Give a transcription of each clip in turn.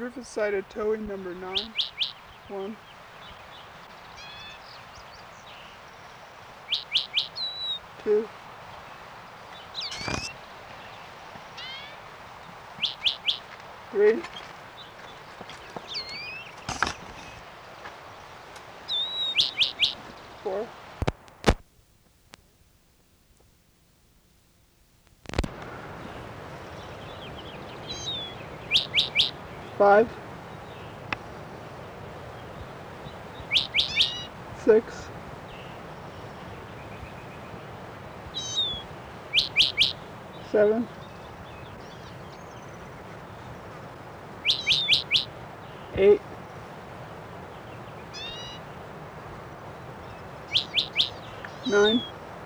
Griffith-sided towing number 9, 1, 2, 3, 4, 5, 6, 7, 8, 9,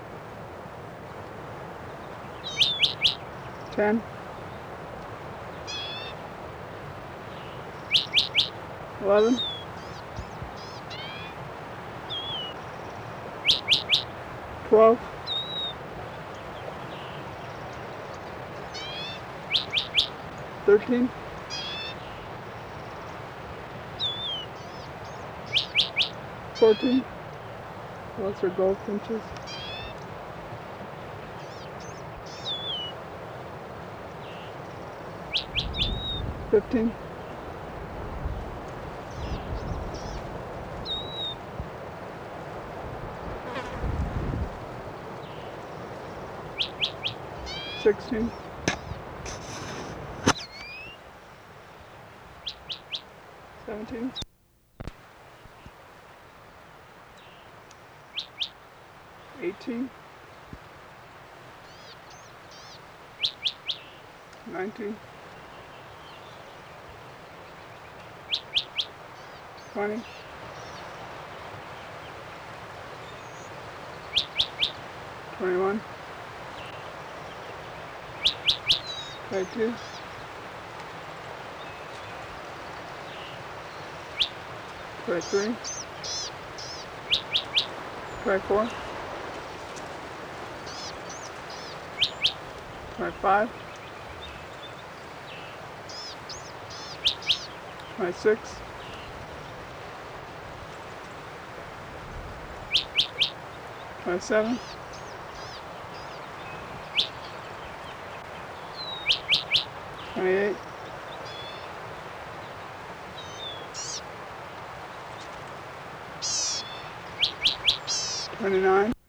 10, 11, 12, 13, 14, those are goldfinches, 15, 16, 17, 18, 19, 20, 21, 22, 23, 24, 25, 26, 27, 28, 29,